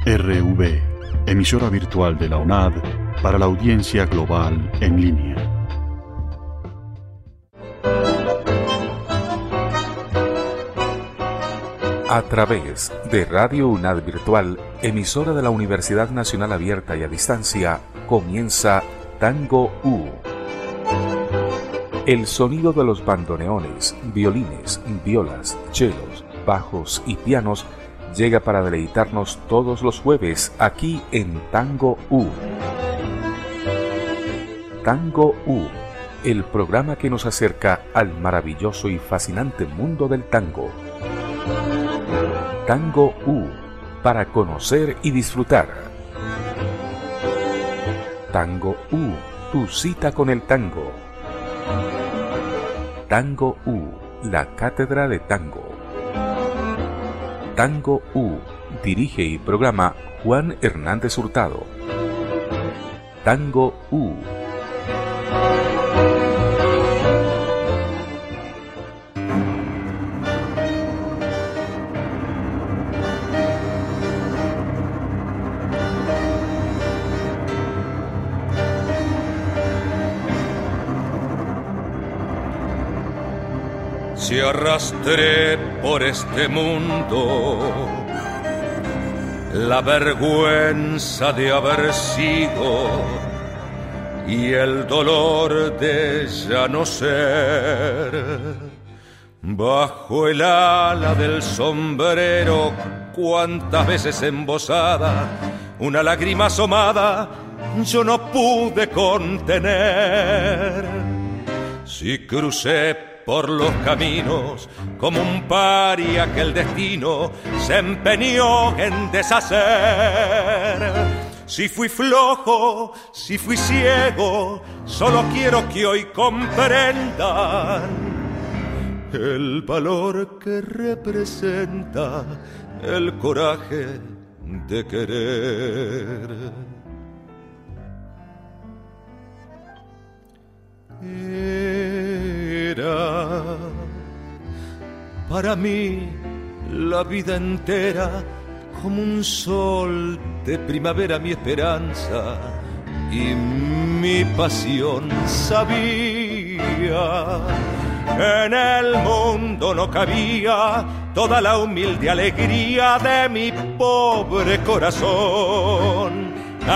RV, emisora virtual de la UNAD para la audiencia global en línea. A través de Radio UNAD Virtual, emisora de la Universidad Nacional Abierta y a Distancia, comienza Tango U. El sonido de los bandoneones, violines, violas, chelos, bajos y pianos llega para deleitarnos todos los jueves aquí en Tango U. Tango U, el programa que nos acerca al maravilloso y fascinante mundo del tango. Tango U, para conocer y disfrutar. Tango U, tu cita con el tango. Tango U, la cátedra de tango. Tango U, dirige y programa Juan Hernández Hurtado. Tango U. Si arrastré por este mundo la vergüenza de haber sido y el dolor de ya no ser, bajo el ala del sombrero, cuántas veces embosada, una lágrima asomada yo no pude contener. Si crucé por los caminos como un paria que el destino se empeñó en deshacer. Si fui flojo, si fui ciego, solo quiero que hoy comprendan el valor que representa el coraje de querer. Era para mí la vida entera como un sol de primavera mi esperanza y mi pasión sabía. En el mundo no cabía toda la humilde alegría de mi pobre corazón.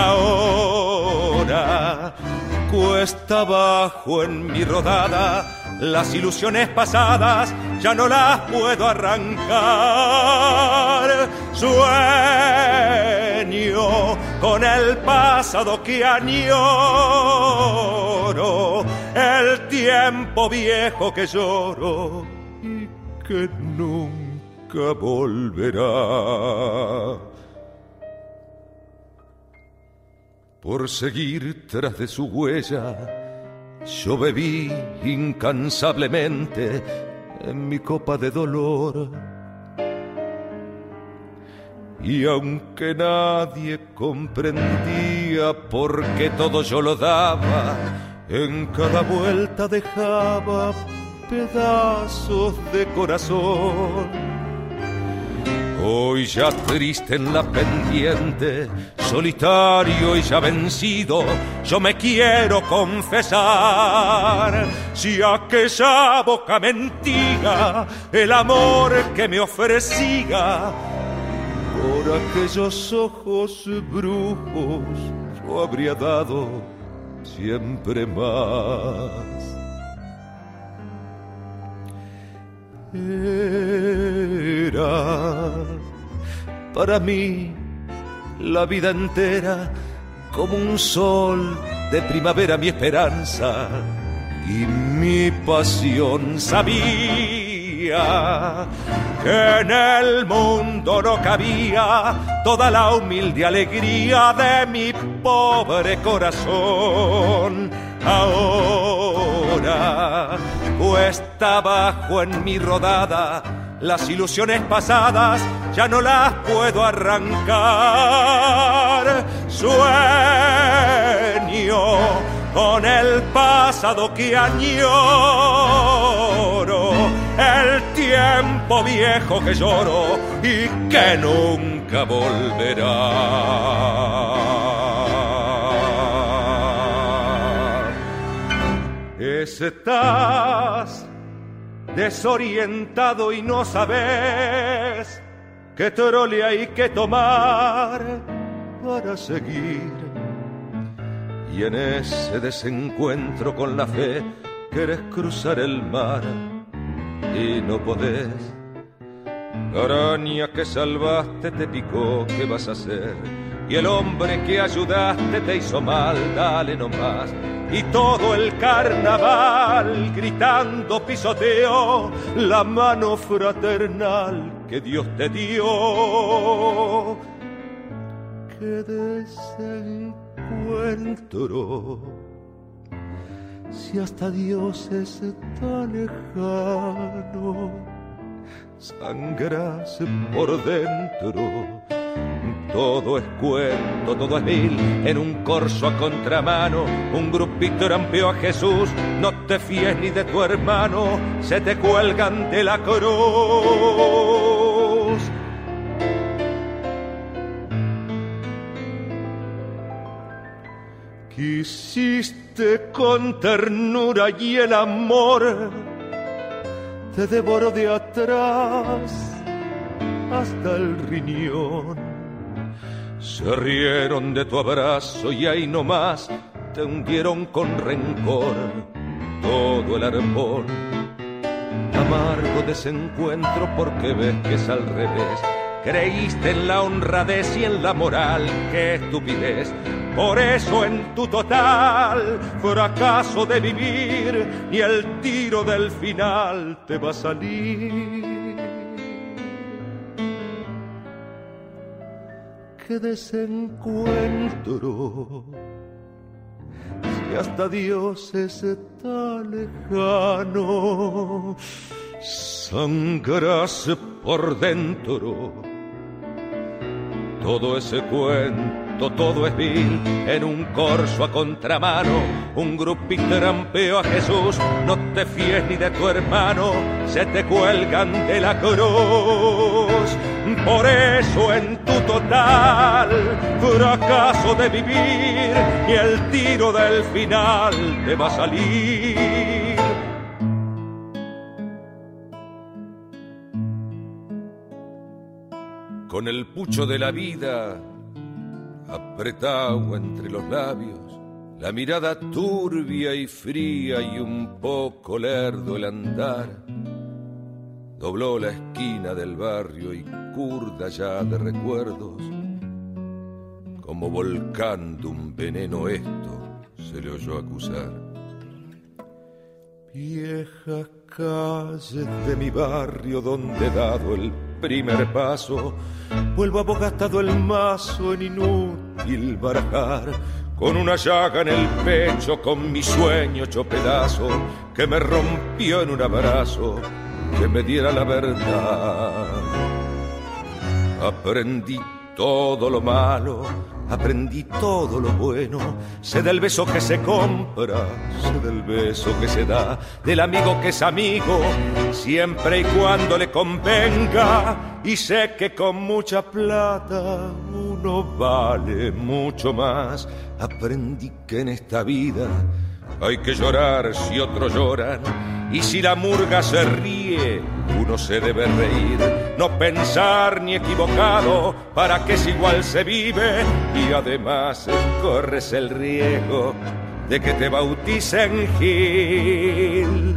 Ahora cuesta abajo en mi rodada, las ilusiones pasadas ya no las puedo arrancar. Sueño con el pasado que añoro, el tiempo viejo que lloro y que nunca volverá. Por seguir tras de su huella, yo bebí incansablemente en mi copa de dolor. Y aunque nadie comprendía por qué todo yo lo daba, en cada vuelta dejaba pedazos de corazón. Hoy ya triste en la pendiente, solitario y ya vencido, yo me quiero confesar. Si aquella boca mentía el amor que me ofrecía, por aquellos ojos brujos yo habría dado siempre más. Era para mí la vida entera como un sol de primavera mi esperanza y mi pasión sabía que en el mundo no cabía toda la humilde alegría de mi pobre corazón. Ahora cuesta abajo en mi rodada, las ilusiones pasadas ya no las puedo arrancar. Sueño con el pasado que añoro, el tiempo viejo que lloro y que nunca volverá. Estás desorientado y no sabes qué trole hay que tomar para seguir. Y en ese desencuentro con la fe querés cruzar el mar y no podés. La araña que salvaste te picó, ¿qué vas a hacer? Y el hombre que ayudaste te hizo mal, dale nomás. Y todo el carnaval gritando pisoteó la mano fraternal que Dios te dio. Qué desencuentro, si hasta Dios está lejano, sangrase por dentro. Todo es cuento, todo es vil, en un corso a contramano, un grupito trampeó a Jesús, no te fíes ni de tu hermano, se te cuelgan de la cruz. Quisiste con ternura y el amor te devoró de atrás hasta el riñón. Se rieron de tu abrazo y ahí nomás te hundieron con rencor todo el arpón. Amargo desencuentro porque ves que es al revés. Creíste en la honradez y en la moral, qué estupidez. Por eso en tu total fracaso de vivir ni el tiro del final te va a salir. Qué desencuentro, si hasta Dios está lejano, sangrase por dentro. Todo ese cuento, todo es vil, en un corso a contramano, un grupito trampeó a Jesús, no te fíes ni de tu hermano, se te cuelgan de la cruz. Por eso en tu total fracaso de vivir y el tiro del final te va a salir. Con el pucho de la vida apretado entre los labios, la mirada turbia y fría y un poco lerdo el andar, dobló la esquina del barrio y curda ya de recuerdos, como volcando un veneno esto se le oyó acusar. Viejas calles de mi barrio donde he dado el primer paso, vuelvo abogastado el mazo en inútil barajar, con una llaga en el pecho, con mi sueño hecho pedazo, que me rompió en un abrazo que me diera la verdad. Aprendí todo lo malo, aprendí todo lo bueno, sé del beso que se compra, sé del beso que se da, del amigo que es amigo, siempre y cuando le convenga, y sé que con mucha plata uno vale mucho más. Aprendí que en esta vida hay que llorar si otros lloran, y si la murga se ríe, uno se debe reír, no pensar ni equivocado, para que si igual se vive, y además corres el riesgo de que te bauticen Gil.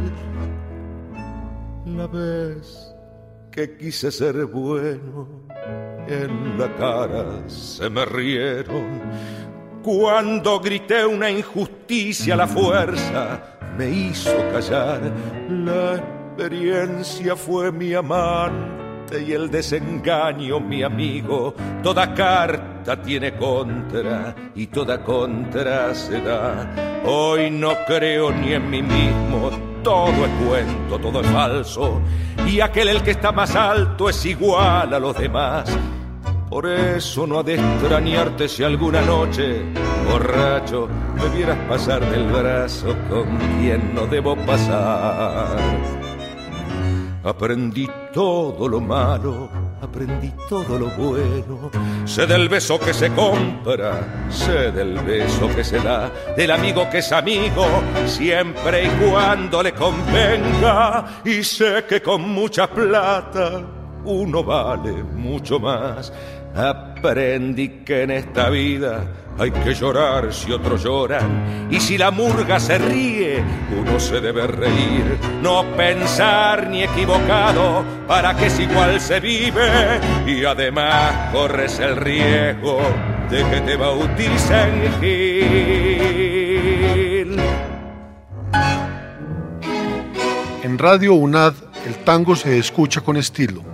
La vez que quise ser bueno, en la cara se me rieron, cuando grité una injusticia a la fuerza me hizo callar. La experiencia fue mi amante y el desengaño mi amigo. Toda carta tiene contra y toda contra se da. Hoy no creo ni en mí mismo, todo es cuento, todo es falso, y aquel el que está más alto es igual a los demás. Por eso no ha de extrañarte si alguna noche, borracho, me vieras pasar del brazo con quien no debo pasar. Aprendí todo lo malo, aprendí todo lo bueno. Sé del beso que se compra, sé del beso que se da, del amigo que es amigo, siempre y cuando le convenga. Y sé que con mucha plata uno vale mucho más. Aprendí que en esta vida hay que llorar si otros lloran, y si la murga se ríe, uno se debe reír. No pensar ni equivocado, para que es igual se vive, y además corres el riesgo de que te bauticen Gil. En Radio UNAD, el tango se escucha con estilo.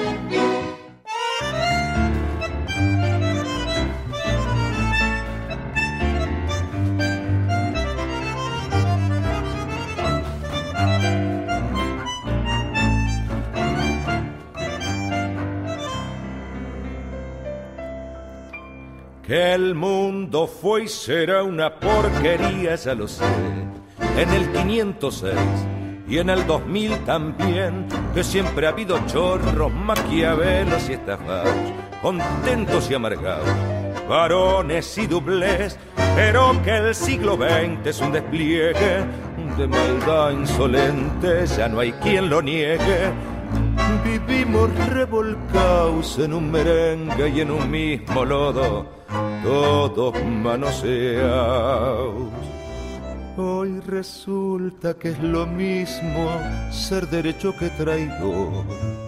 Que el mundo fue y será una porquería, ya lo sé. En el 506 y en el 2000 también, que siempre ha habido chorros, maquiavelos y estafados, contentos y amargados, varones y doblez, pero que el siglo XX es un despliegue de maldad insolente, ya no hay quien lo niegue. Vivimos revolcados en un merengue y en un mismo lodo, todos manoseados. Hoy resulta que es lo mismo ser derecho que traidor.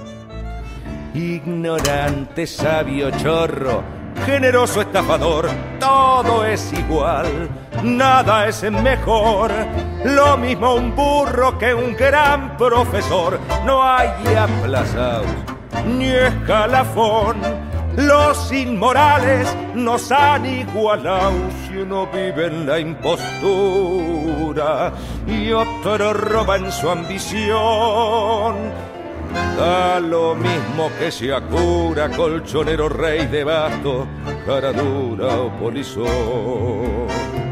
Ignorante, sabio, chorro, generoso, estafador, todo es igual, nada es mejor. Lo mismo un burro que un gran profesor. No hay aplazados ni escalafón. Los inmorales nos han igualado. Si uno vive en la impostura y otro roba en su ambición, da lo mismo que sea cura, colchonero, rey de bastos, cara dura o polizón.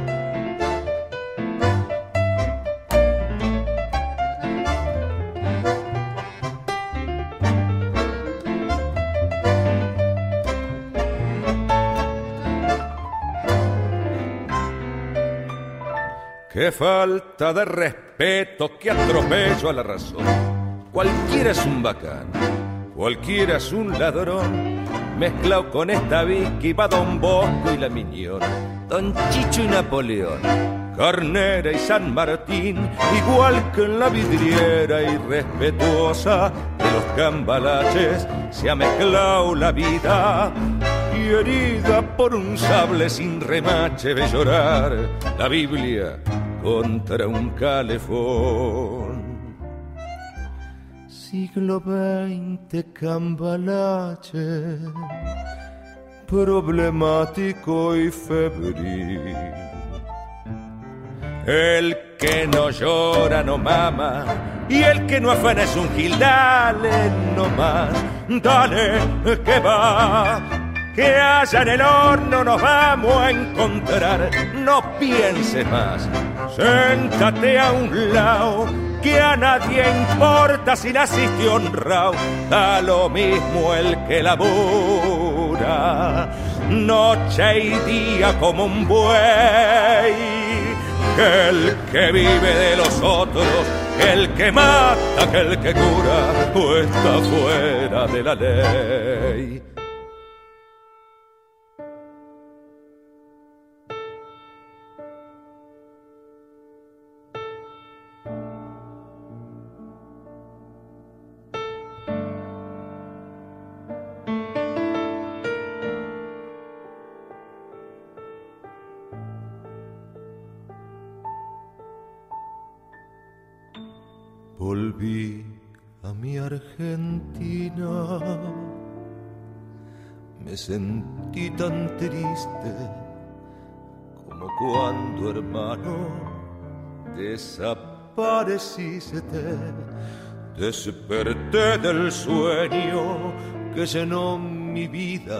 Qué falta de respeto, qué atropello a la razón. Cualquiera es un bacán, cualquiera es un ladrón. Mezclado con esta Vicky va Don Bosco y la Miñón, Don Chicho y Napoleón, Carnera y San Martín. Igual que en la vidriera irrespetuosa de los cambalaches se ha mezclado la vida. Y herida por un sable sin remache ve llorar la Biblia contra un calefón. Siglo XX, cambalache, problemático y febril. El que no llora no mama, y el que no afana es un gil. Dale nomás, dale que va, que allá en el horno nos vamos a encontrar. No pienses más, séntate a un lado, que a nadie importa si naciste honrado. Da lo mismo el que labura noche y día como un buey, que el que vive de los otros, que el que mata, que el que cura, o está fuera de la ley. Volví a mi Argentina, me sentí tan triste como cuando, hermano, desapareciste. Desperté del sueño que llenó mi vida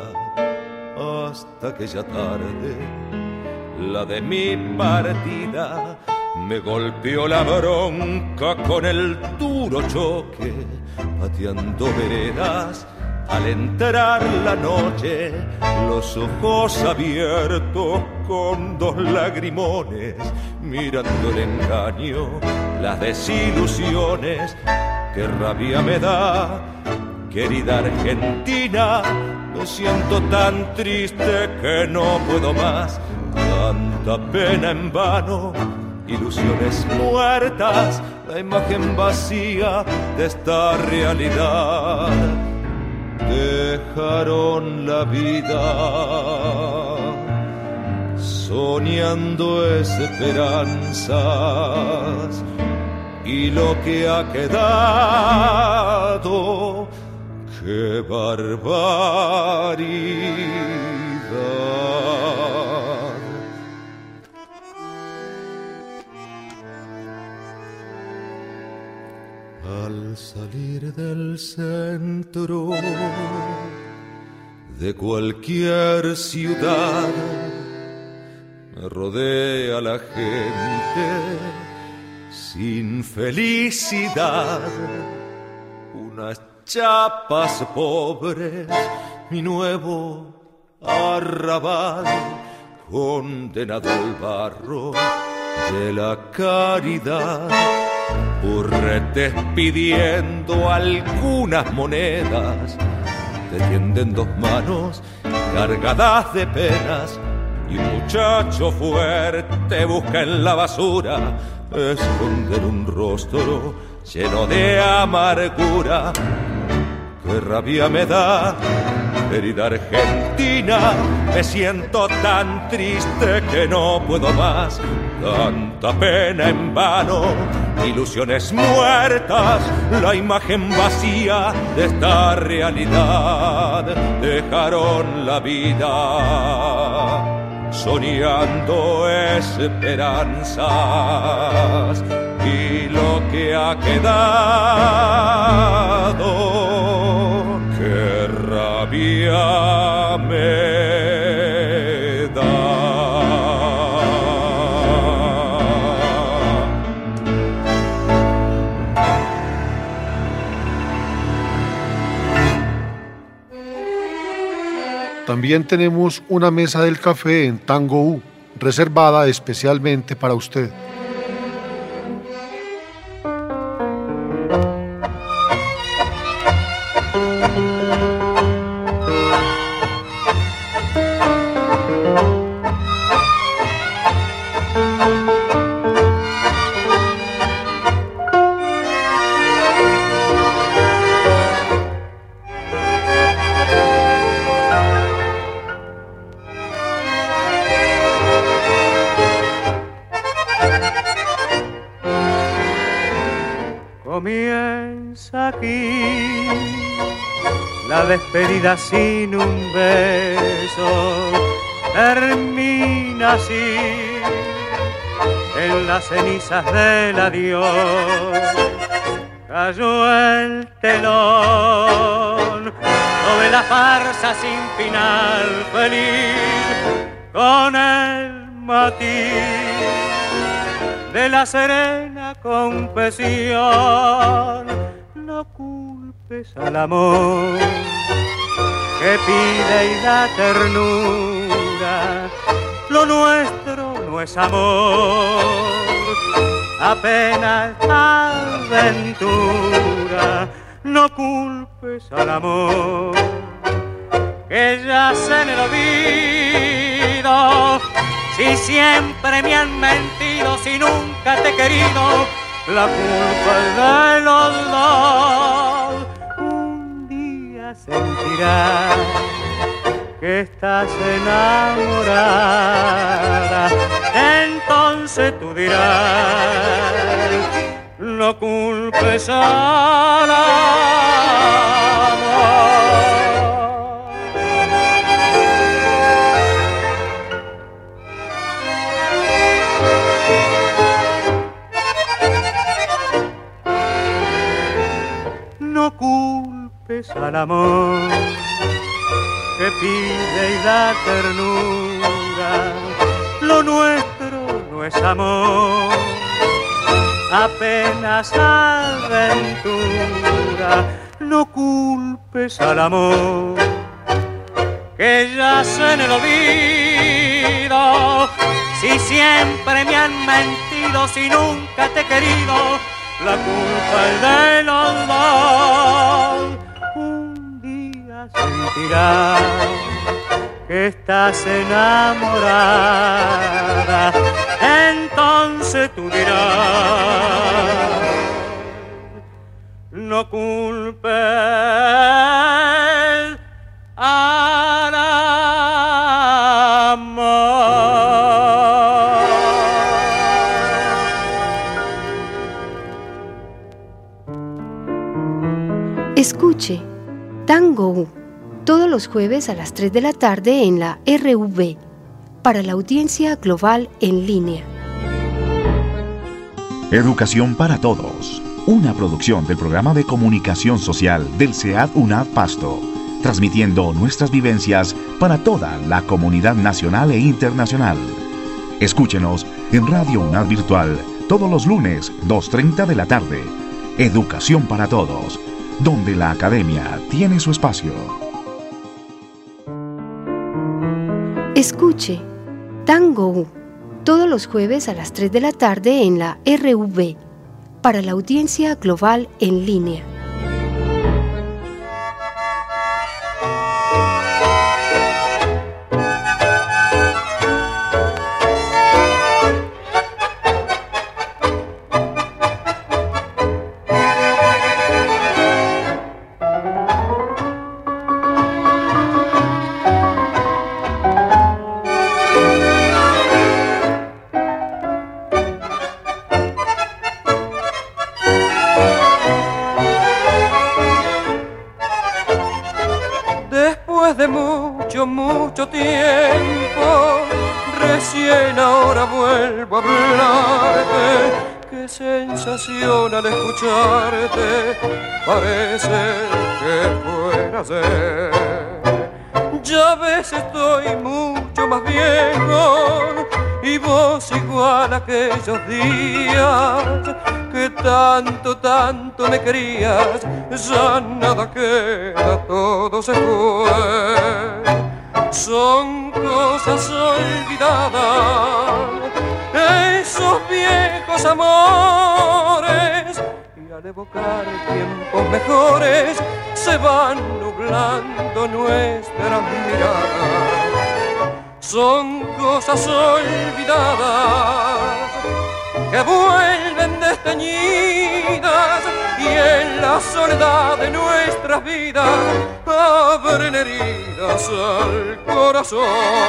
hasta aquella tarde, la de mi partida. Me golpeó la bronca con el duro choque, pateando veredas. Al entrar la noche, los ojos abiertos con dos lagrimones, mirando el engaño, las desilusiones. Qué rabia me da, querida Argentina, me siento tan triste que no puedo más. Tanta pena en vano, ilusiones muertas, la imagen vacía de esta realidad. Dejaron la vida soñando esperanzas, y lo que ha quedado, qué barbaridad. Al salir del centro de cualquier ciudad, me rodea la gente sin felicidad. Unas chapas pobres, mi nuevo arrabal, condenado al barro de la caridad. Burretes pidiendo algunas monedas, te tienden dos manos cargadas de penas, y un muchacho fuerte busca en la basura esconder un rostro lleno de amargura. Qué rabia me da, querida Argentina, me siento tan triste que no puedo más. Tanta pena en vano, ilusiones muertas, la imagen vacía de esta realidad. Dejaron la vida soñando esperanzas, y lo que ha quedado, qué rabia me da. También tenemos una mesa del café en Tango U, reservada especialmente para usted. Comienza aquí la despedida sin un beso, termina así en las cenizas del adiós. Cayó el telón sobre la farsa sin final feliz, con el matiz de la serena confesión. No culpes al amor que pide y da ternura, lo nuestro no es amor, apenas aventura. No culpes al amor que yace en el olvido. Si siempre me han mentido, si nunca te he querido, la culpa es de los dos. Un día sentirás que estás enamorada, entonces tú dirás, no culpes al amor. No culpes al amor que pide y da ternura, lo nuestro no es amor, apenas aventura. No culpes al amor que yace en el olvido. Si siempre me han mentido, si nunca te he querido, la culpa es de los dos. Un día sentirás que estás enamorada, entonces tú dirás, no culpes al amor. Escuche Tango U todos los jueves a las 3 de la tarde en la RV para la audiencia global en línea. Educación para Todos, una producción del programa de comunicación social del SEAD UNAD Pasto, transmitiendo nuestras vivencias para toda la comunidad nacional e internacional. Escúchenos en Radio UNAD Virtual todos los lunes, 2:30 de la tarde. Educación para Todos, donde la academia tiene su espacio. Escuche Tango U todos los jueves a las 3 de la tarde en la RV para la audiencia global en línea. Mucho tiempo, recién ahora vuelvo a hablarte. Qué sensación al escucharte, parece que fuera ayer. Ya ves, estoy mucho más viejo y vos igual a aquellos días que tanto me querías. Ya nada queda, todo se fue. Son cosas olvidadas, esos viejos amores, y al evocar tiempos mejores se van nublando nuestras miradas. Son cosas olvidadas que vuelven desteñidas y en la soledad de nuestras vidas abren heridas al corazón.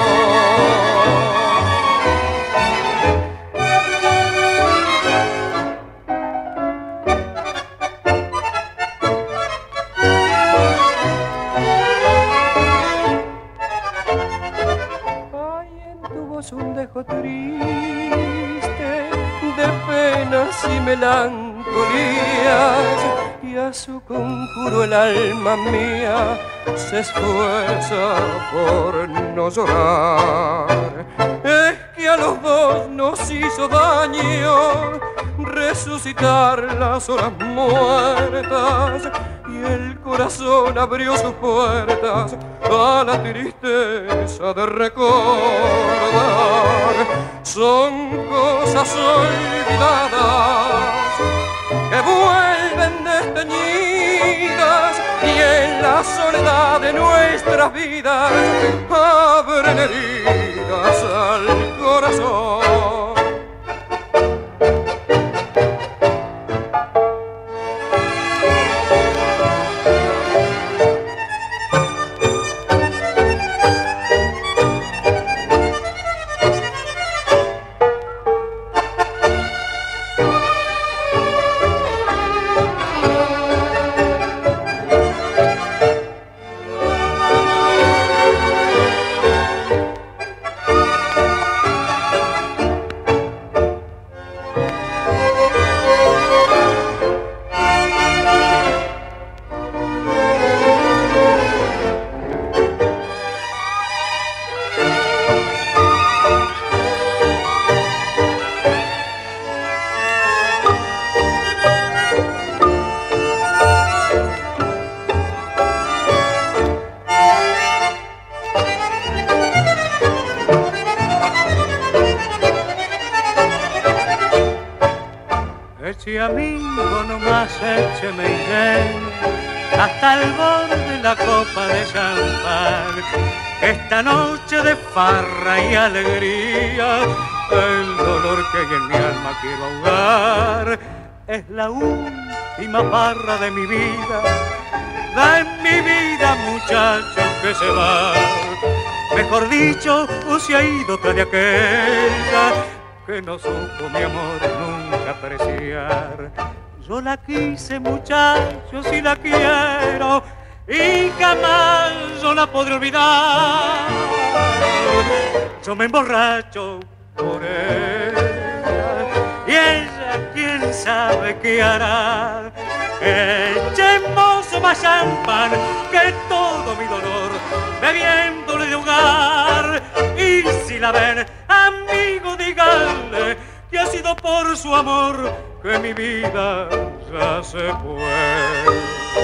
Hay en tu voz un dejo triste de penas y melancolías, y a su conjuro el alma mía se esfuerza por no llorar. Es que a los dos nos hizo daño resucitar las horas muertas, y el corazón abrió sus puertas a la tristeza de recordar. Son cosas olvidadas que vuelven desteñidas y en la soledad de nuestras vidas abren heridas al corazón. mi amigo nomás écheme y llene hasta el borde la copa de champán. Esta noche de farra y alegría, el dolor que hay en mi alma quiero ahogar. Es la última barra de mi vida muchacho que se va. Mejor dicho, se ha ido tras de aquella que no supo mi amor nunca apreciar. Yo la quise, muchacho, si la quiero, y jamás yo la podré olvidar. Yo me emborracho por ella, y ella quién sabe qué hará. Echemos más champán que todo mi dolor, bebiéndole de hogar. Y si la ven, amigo, díganle que ha sido por su amor que mi vida ya se fue.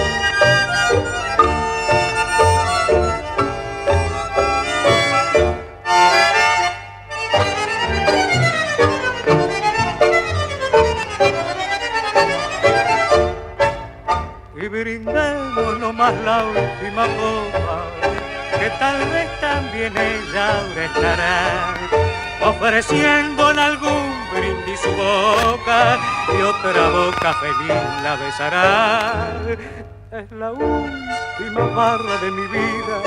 Y brindemos nomás la última copa, que tal vez también ella ahora estará ofreciendo en algún brindis su boca, y otra boca feliz la besará. Es la última barra de mi vida,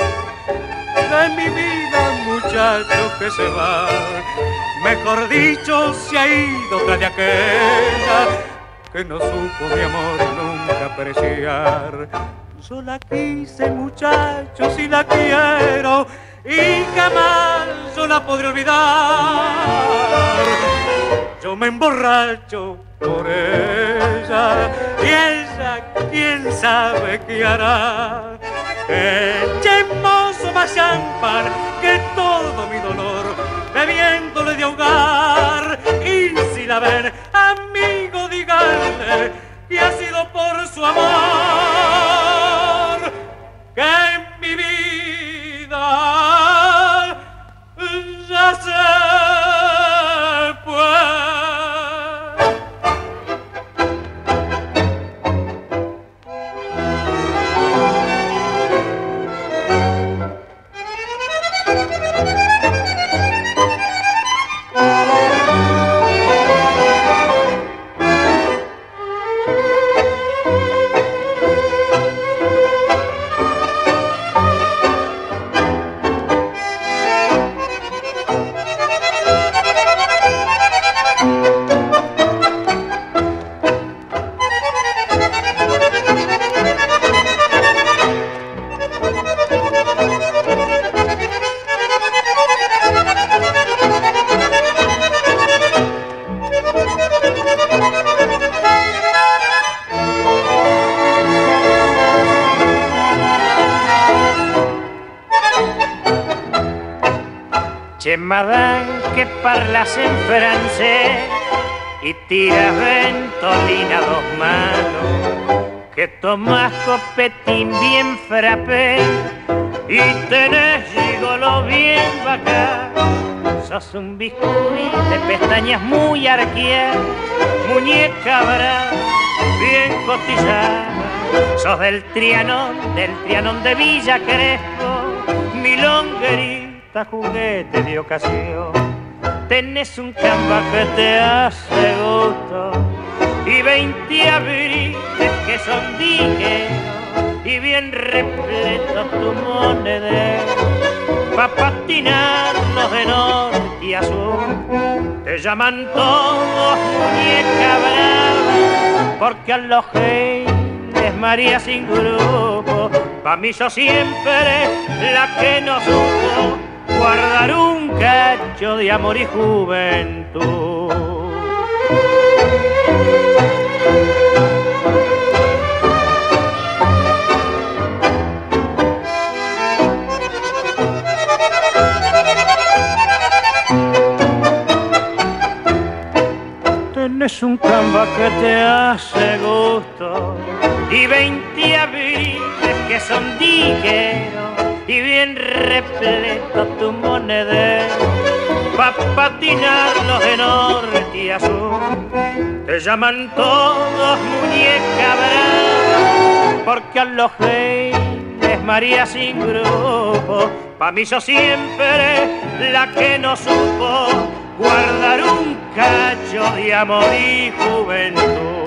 muchacho que se va. Mejor dicho, se ha ido tras de aquella que no supo mi amor nunca apreciar. Yo la quise, muchacho, si la quiero, y jamás yo la podré olvidar. Yo me emborracho por ella, y ella quién sabe qué hará. Echemos más champán que todo mi dolor, bebiéndole de ahogar. Y si la ven, amigo, díganle que ha sido por su amor que en mi vida ya se fue. Madame que parlas en francés y tiras ventolina a dos manos, que tomas copetín bien frappé y tenés gigolo bien bacán. Sos un biscuit de pestañas muy arqueadas, muñeca brava, bien cotizada. Sos del Trianón de Villa Crespo, milonguería, juguete de ocasión. Tenés un camba que te hace gusto y 20 abriles que son digueros, y bien repleto tu monedero pa' patinarnos de norte y a sur. Te llaman todos muñeca brava, porque a los geiles María sin grupo. Pa' mí sos siempre la que no supo guardar un cacho de amor y juventud. Tenés un camba que te hace gusto y 20 abriles que son digueros, y bien repleto tu monedero pa' patinarlos de norte a sur. Te llaman todos muñeca brava, porque a los reyes María sin grupo. Pa' mí sos siempre la que no supo guardar un cacho de amor y juventud.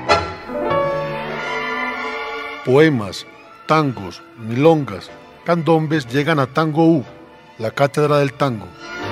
Poemas, tangos, milongas, candombes llegan a Tango U, la cátedra del tango.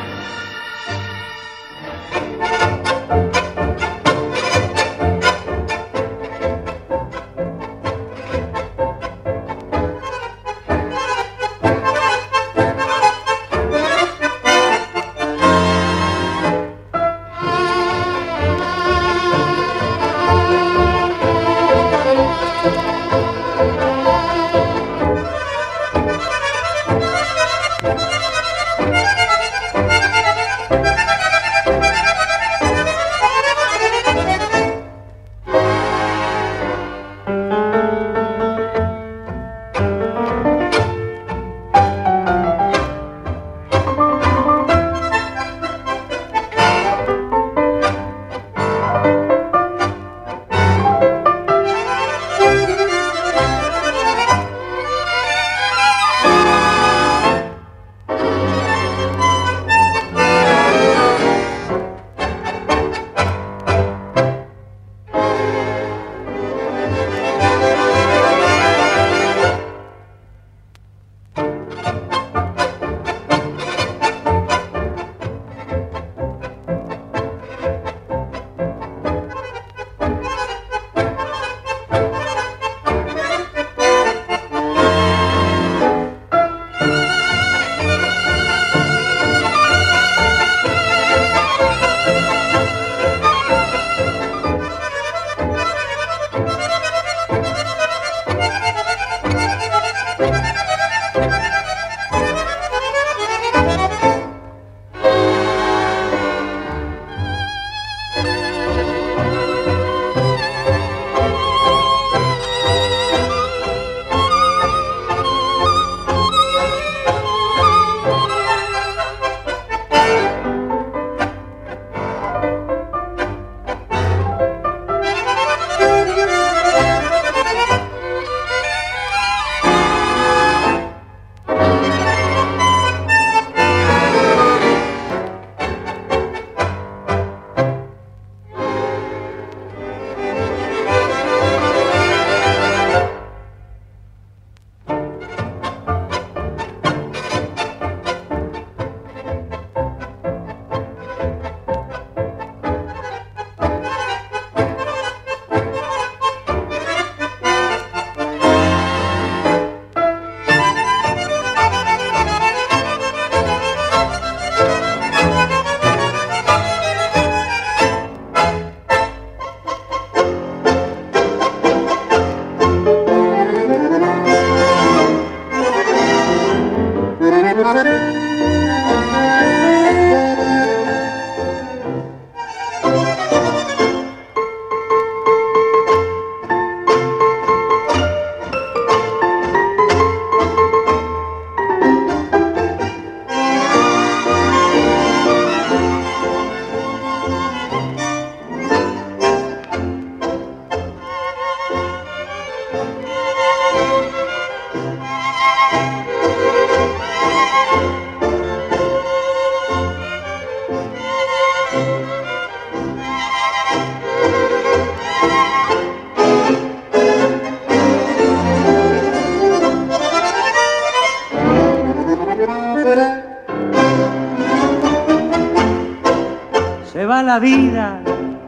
La vida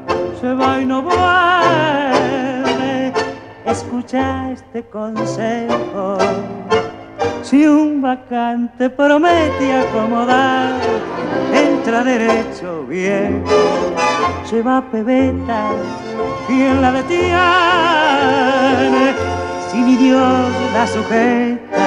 se va y no vuelve. Escucha este consejo: si un vacante promete acomodar, entra derecho bien. Se va pebeta, quien la detiene, si mi Dios la sujeta.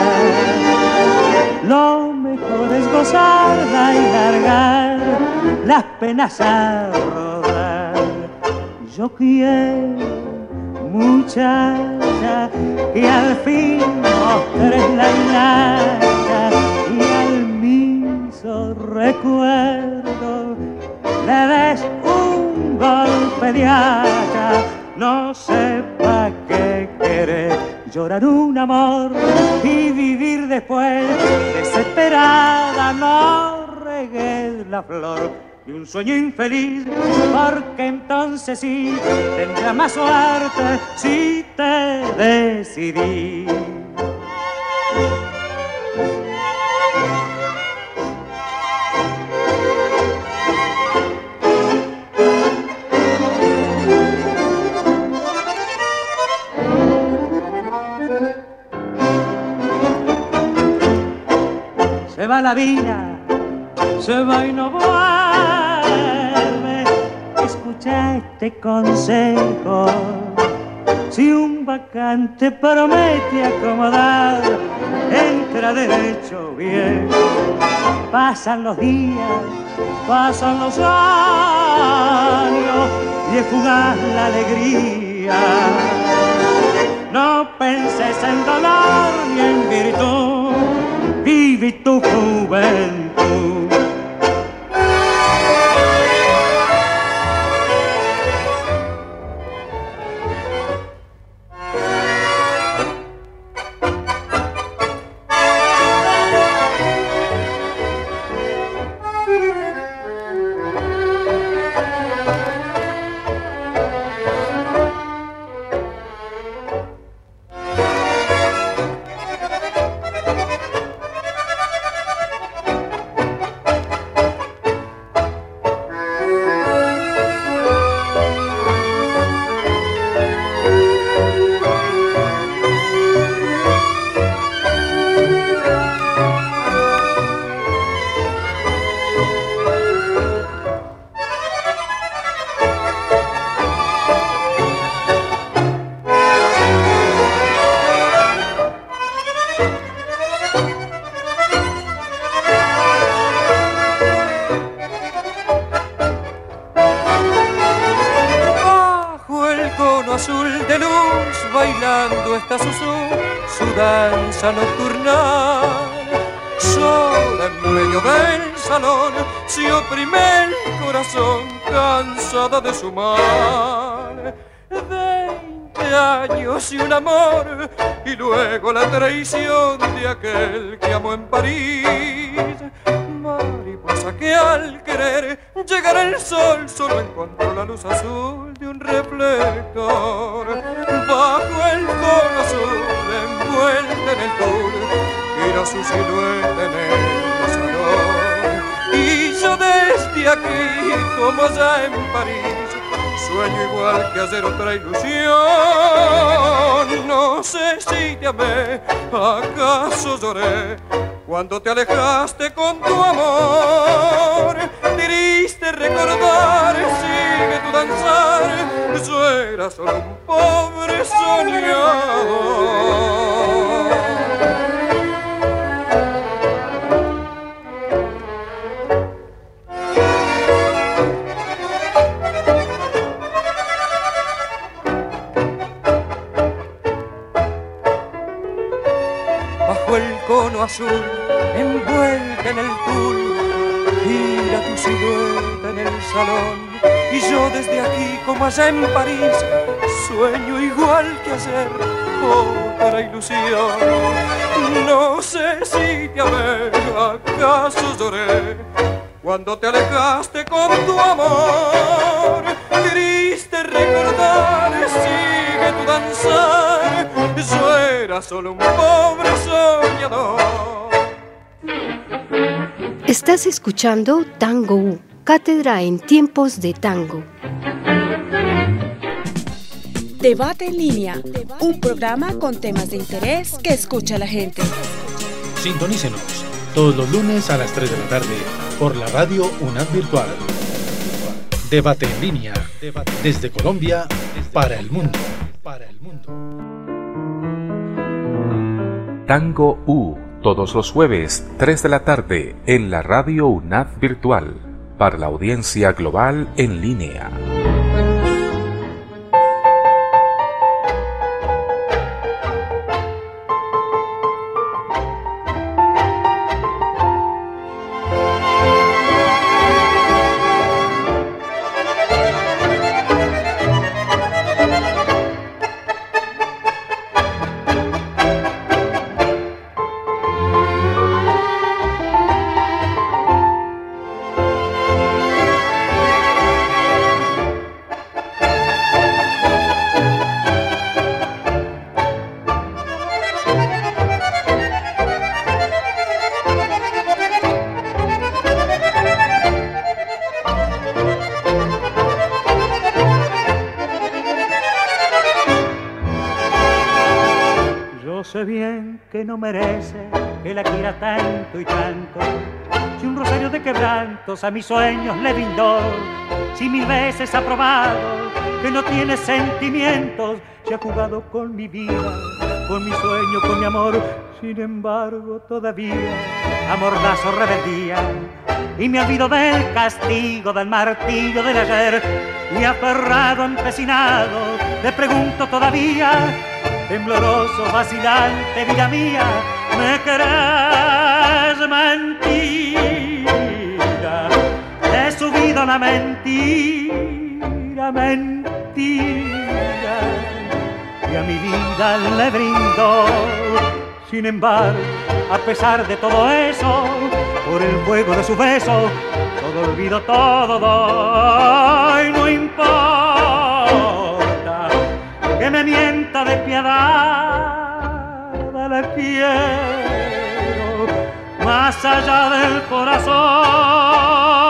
Lo mejor es gozarla y largar las penas a rodar. Yo quiero, muchacha, que al fin mostres la hilacha y al miso recuerdo llorar un amor y vivir después desesperada. No regues la flor de un sueño infeliz, porque entonces sí tendrás más suerte si te decidís. Se va la vida, se va y no vuelve. Escucha este consejo: si un vacante promete acomodar, entra derecho bien. Pasan los días, pasan los años y es fugaz la alegría. No penses en dolor ni en virtud, vive tu juventud. Su danza nocturnal, sola en medio del salón, se oprime el corazón, cansada de su mal. 20 años y un amor, y luego la traición de aquel que amó en París. Mariposa que al querer llegar al sol solo encontró la luz azul de un reflector. Bajo el cono azul envuelta en el tul, era su silueta en el salón. Y yo desde aquí, como allá en París, sueño igual que ayer otra ilusión. No sé si te amé, acaso lloré cuando te alejaste con tu amor. Triste recordar, sigue tu danzar, yo era solo un pobre soñador. Bajo el cono azul, envuelta en el tul, gira tu silueta en el salón. Y yo desde aquí, como allá en París, sueño igual que ayer otra ilusión. No sé si te amé, acaso lloré cuando te alejaste con tu amor. Triste recordar, sigue tu danzar, yo era solo un pobre soñador. Estás escuchando Tango U, cátedra en tiempos de tango. Debate en línea, un programa con temas de interés que escucha la gente. Sintonícenos todos los lunes a las 3 de la tarde por la radio UNAD Virtual. Debate en línea, desde Colombia para el mundo. Tango U, todos los jueves, 3 de la tarde, en la radio UNAD Virtual, para la audiencia global en línea. bien que no merece que la quiera tanto y tanto. Si un rosario de quebrantos a mis sueños le brindó, si 1000 veces ha probado que no tiene sentimientos, si ha jugado con mi vida, con mi sueño, con mi amor, sin embargo todavía amordazo rebeldía y me olvido del castigo, del martillo del ayer, y aferrado, empecinado, le pregunto todavía, tembloroso, vacilante, vida mía, ¿me querés? Mentira, he subido la mentira, mentira, y a mi vida le brindo. Sin embargo, a pesar de todo eso, por el fuego de su beso, todo olvido, todo doy, no importa que me mienta despiadada, la quiero más allá del corazón.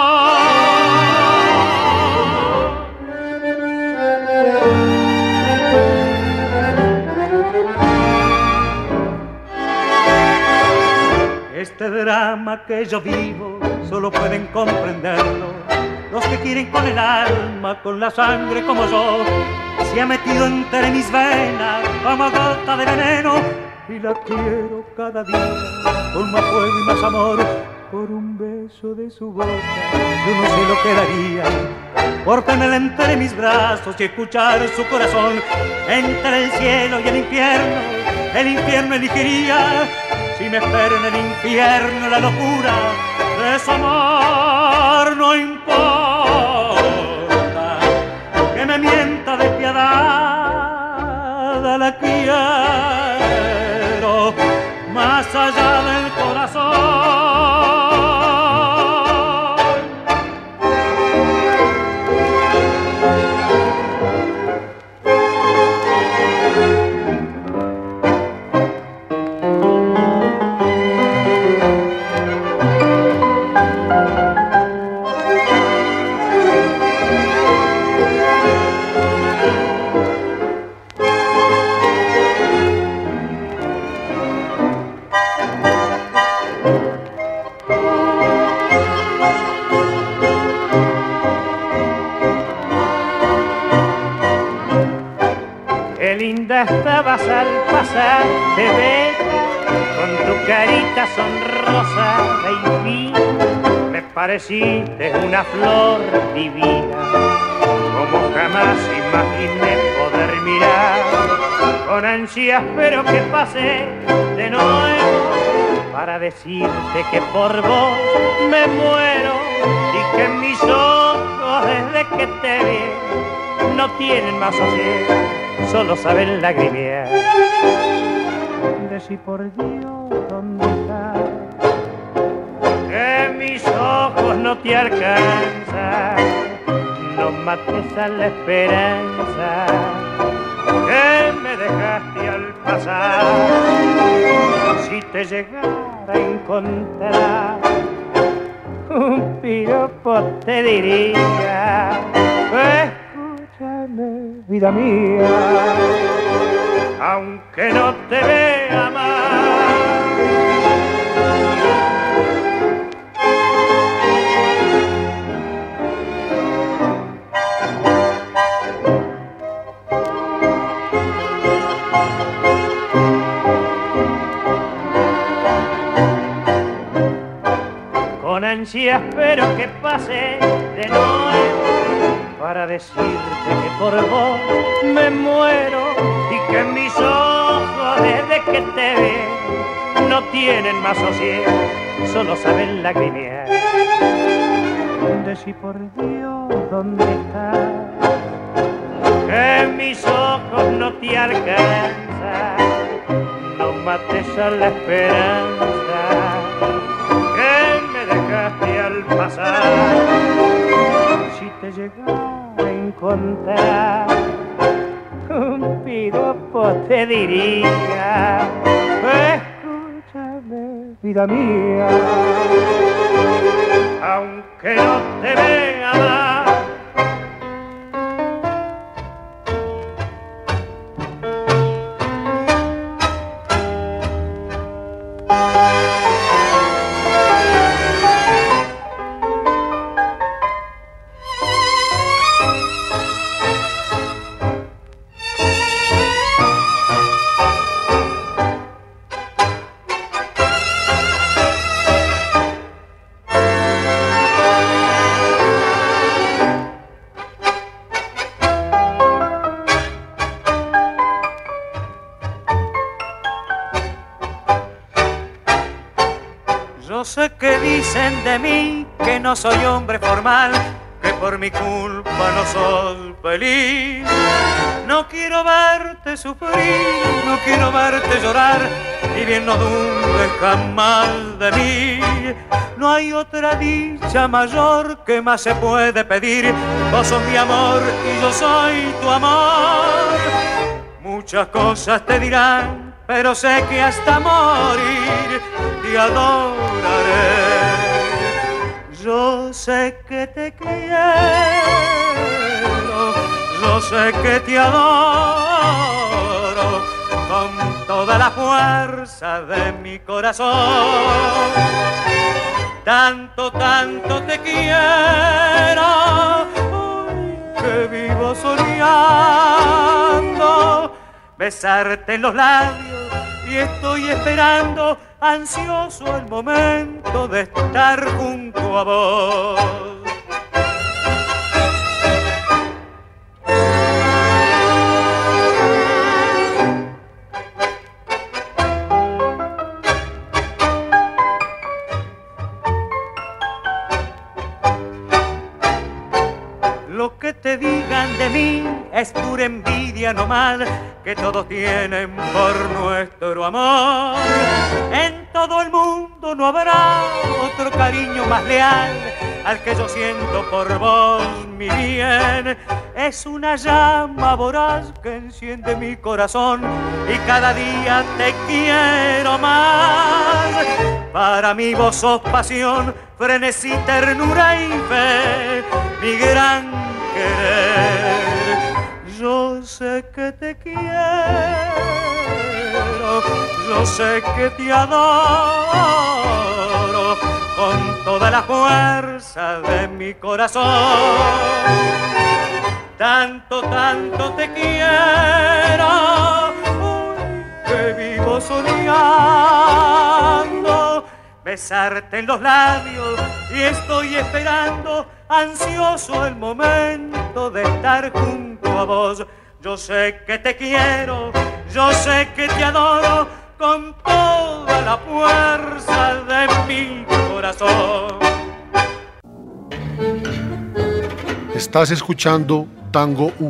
Este drama que yo vivo solo pueden comprenderlo los que quieren con el alma, con la sangre como yo. Se ha metido entre mis venas como gota de veneno y la quiero cada día con más fuego y más amor. Por un beso de su boca yo no sé lo que daría por tenerla entre mis brazos y escuchar su corazón. Entre el cielo y el infierno elegiría. Si me espera en el infierno la locura de su amor, no importa que me mienta despiadada, la quiero más allá del corazón. Estabas al pasar, bebeta, con tu carita sonrosa y fina, me pareciste una flor divina, como jamás imaginé poder mirar. Con ansias espero que pase de nuevo, para decirte que por vos me muero, y que mis ojos desde que te vi no tienen más sosiego, solo saben lagrimear. Decí por Dios dónde estás, que mis ojos no te alcanzan, no mates a la esperanza que me dejaste al pasar. Si te llegara a encontrar un piropo te diría, escúchame, vida mía, aunque no te vea más. Con ansia espero que pase de nuevo, para decirte que por vos me muero, y que mis ojos desde que te ven no tienen más sosiego, solo saben lagrimear. Decí por Dios dónde estás, que mis ojos no te alcanzan, no mates a la esperanza que me dejaste al pasar. Si te llegara a encontrar un piropo te diría, escúchame, vida mía, aunque no te vea más. Yo sé que dicen de mí que no soy hombre formal, que por mi culpa no sos feliz. No quiero verte sufrir, no quiero verte llorar, y bien no dudes jamás de mí. No hay otra dicha mayor que más se puede pedir. Vos sos mi amor y yo soy tu amor. Muchas cosas te dirán, pero sé que hasta morir te adoraré. Yo sé que te quiero, yo sé que te adoro con toda la fuerza de mi corazón. Tanto, tanto te quiero, hoy que vivo soñando besarte en los labios, y estoy esperando ansioso el momento de estar junto a vos. Lo que te digan de mí es pura envidia nomás, que todos tienen por nuestro amor. En todo el mundo no habrá otro cariño más leal al que yo siento por vos, mi bien. Es una llama voraz que enciende mi corazón y cada día te quiero más. Para mí vos sos pasión, frenesí, ternura y fe, mi gran querer. Yo sé que te quiero, yo sé que te adoro con toda la fuerza de mi corazón. Tanto, tanto te quiero, hoy que vivo soñando besarte en los labios, y estoy esperando ansioso el momento de estar junto a vos. Yo sé que te quiero, yo sé que te adoro con toda la fuerza de mi corazón. Estás escuchando Tango U.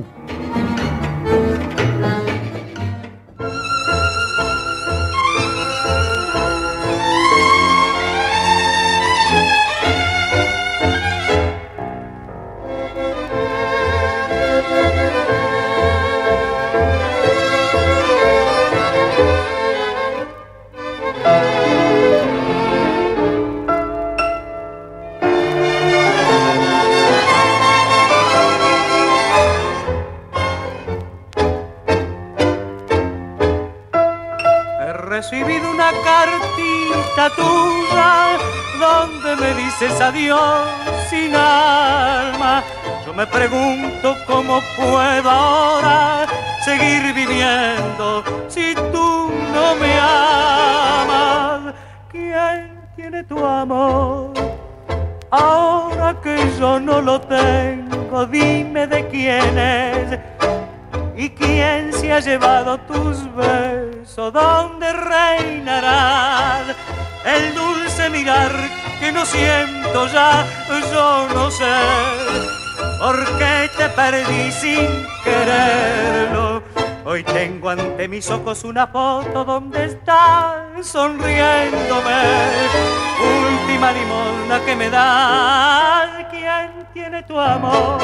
Recibido una cartita tuya donde me dices adiós sin alma. Yo me pregunto cómo puedo ahora seguir viviendo si tú no me amas. ¿Quién tiene tu amor ahora que yo no lo tengo? Dime de quién es. ¿Y quién se ha llevado tus besos? ¿Dónde reinará el dulce mirar que no siento ya? Yo no sé por qué te perdí sin quererlo. Hoy tengo ante mis ojos una foto donde estás sonriéndome. Última limosna que me das. ¿Quién tiene tu amor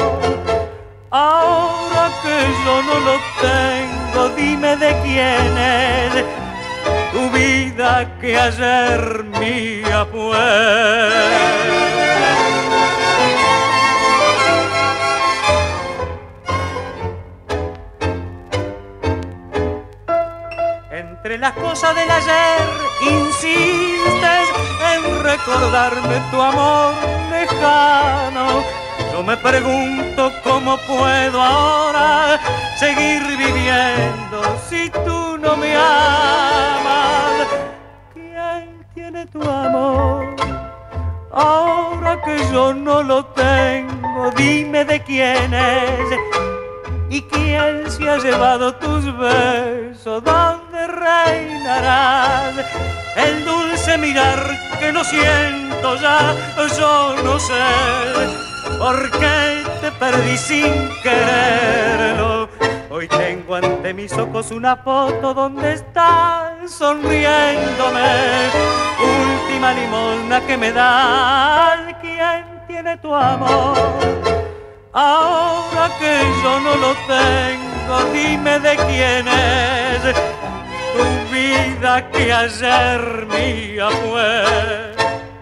ahora que yo no lo tengo? Dime de quién es tu vida que ayer mía fue. Entre las cosas del ayer insistes en recordarme tu amor lejano. Yo me pregunto cómo puedo ahora seguir viviendo si tú no me amas. ¿Quién tiene tu amor ahora que yo no lo tengo? Dime de quién es. ¿Y quién se ha llevado tus besos? ¿Dónde reinarán el dulce mirar que no siento ya. Yo no sé por qué te perdí sin quererlo. Hoy tengo ante mis ojos una foto donde estás sonriéndome. Última limosna que me das, ¿quién tiene tu amor? Ahora que yo no lo tengo, dime de quién es tu vida que ayer mía fue.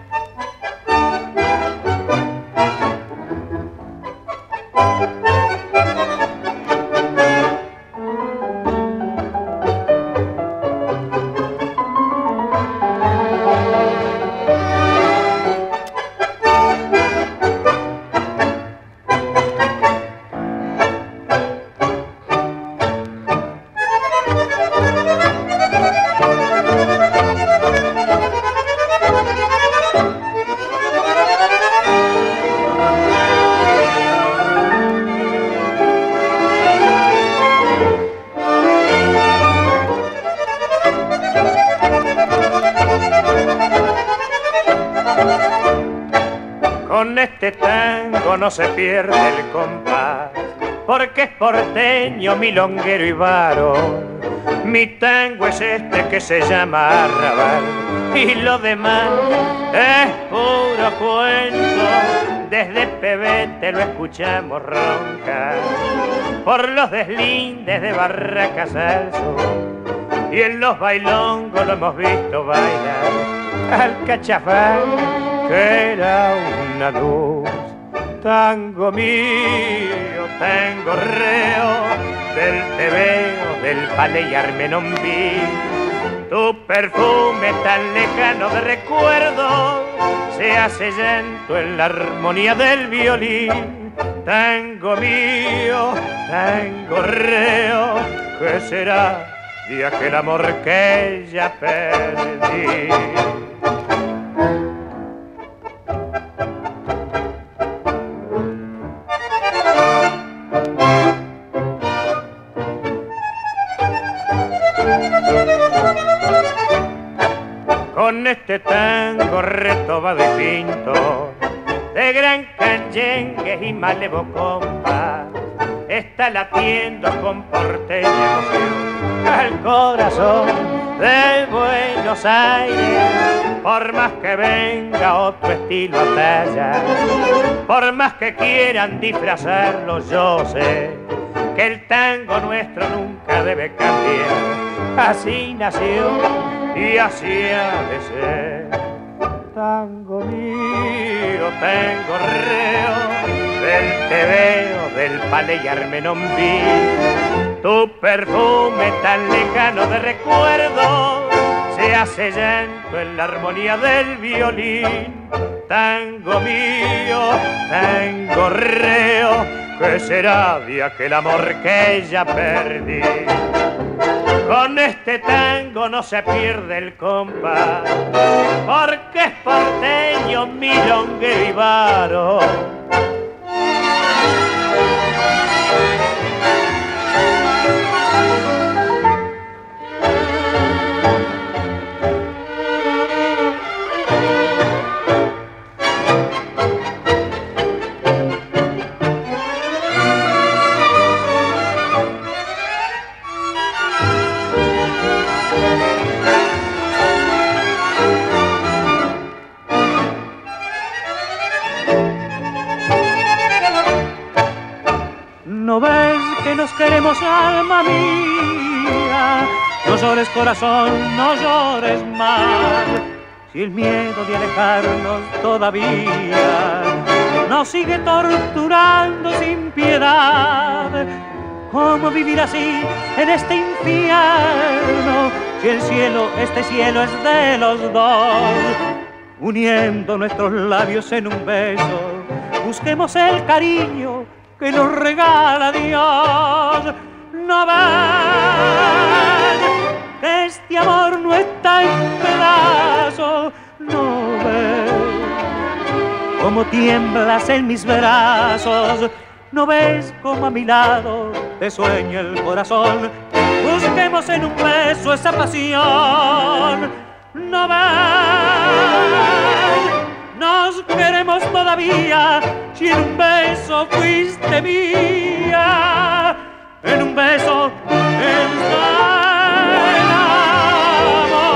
No se pierde el compás, porque es porteño, milonguero y varón. Mi tango es este que se llama arrabal, y lo demás es puro cuento. Desde pebete lo escuchamos roncar por los deslindes de Barracas al sur, y en los bailongos lo hemos visto bailar al cachafán que era una luz. Tango mío, tango reo, del tebeo, del palé y armenombí. Tu perfume tan lejano de recuerdo se hace llanto en la armonía del violín. Tango mío, tango reo, ¿qué será de aquel amor que ya perdí? Con este tango retobado y pinto, de gran canyengue y malevo compás, está latiendo con porteña emoción al corazón de Buenos Aires. Por más que venga otro estilo a talla, por más que quieran disfrazarlo, yo sé que el tango nuestro nunca debe cambiar. Así nació y así ha de ser. Tango mío, tango reo, del tebeo, del palé y armenombí. Tu perfume tan lejano de recuerdo se hace llanto en la armonía del violín. Tango mío, tango reo, ¿qué será de aquel amor que ya perdí? Con este tango no se pierde el compás, porque es porteño, milonguero y varón. ¿No ves que nos queremos, alma mía? No llores, corazón, no llores más. Si el miedo de alejarnos todavía nos sigue torturando sin piedad, ¿cómo vivir así en este infierno? Si el cielo, este cielo es de los dos. Uniendo nuestros labios en un beso, busquemos el cariño que nos regala Dios. No ves que este amor no está en pedazos. No ves cómo tiemblas en mis brazos. No ves cómo a mi lado te sueña el corazón. Busquemos en un beso esa pasión no ven, nos queremos todavía, si en un beso fuiste mía, en un beso está el amor.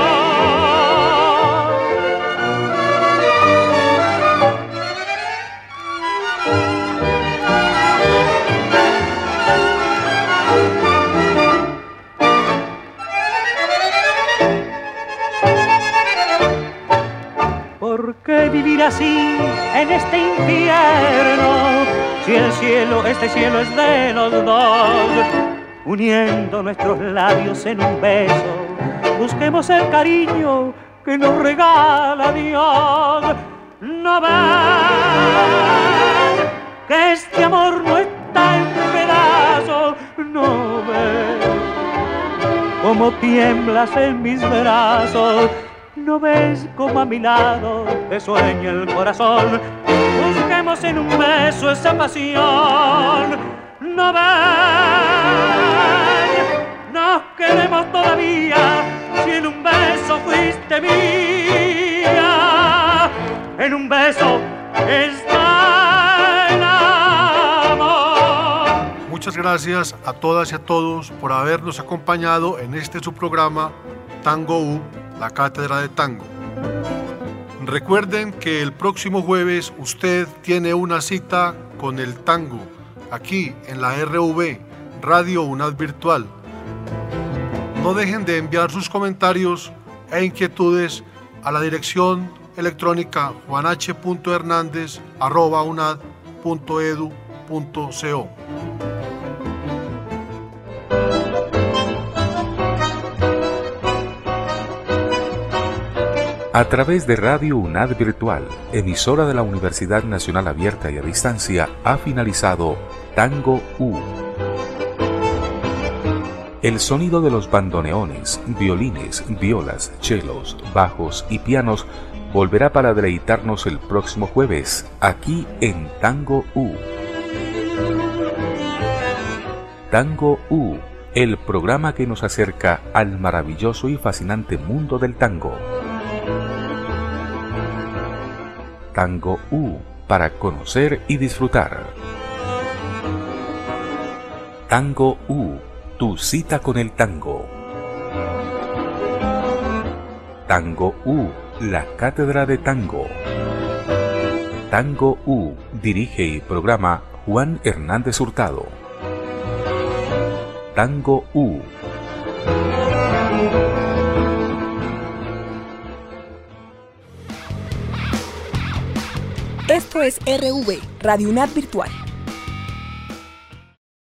¿Por qué vivir así en este infierno? Si el cielo, este cielo es de los dos, uniendo nuestros labios en un beso, busquemos el cariño que nos regala Dios. No ven que este amor no está en pedazos, no ven cómo tiemblas en mis brazos. ¿No ves cómo a mi lado te sueña el corazón? Busquemos en un beso esa pasión. ¿No ven? Nos queremos todavía, si en un beso fuiste mía, en un beso está el amor. Muchas gracias a todas y a todos por habernos acompañado en este su programa Tango U, la Cátedra de Tango. Recuerden que el próximo jueves usted tiene una cita con el tango aquí en la RV, Radio UNAD Virtual. No dejen de enviar sus comentarios e inquietudes a la dirección electrónica juanh.hernandez@unad.edu.co. A través de Radio UNAD Virtual, emisora de la Universidad Nacional Abierta y a Distancia, ha finalizado Tango U. El sonido de los bandoneones, violines, violas, chelos, bajos y pianos volverá para deleitarnos el próximo jueves, aquí en Tango U. Tango U, el programa que nos acerca al maravilloso y fascinante mundo del tango. Tango U, para conocer y disfrutar. Tango U, tu cita con el tango. Tango U, la Cátedra de Tango. Tango U, dirige y programa Juan Hernández Hurtado. Tango U. Esto es RV, Radio UNAD Virtual.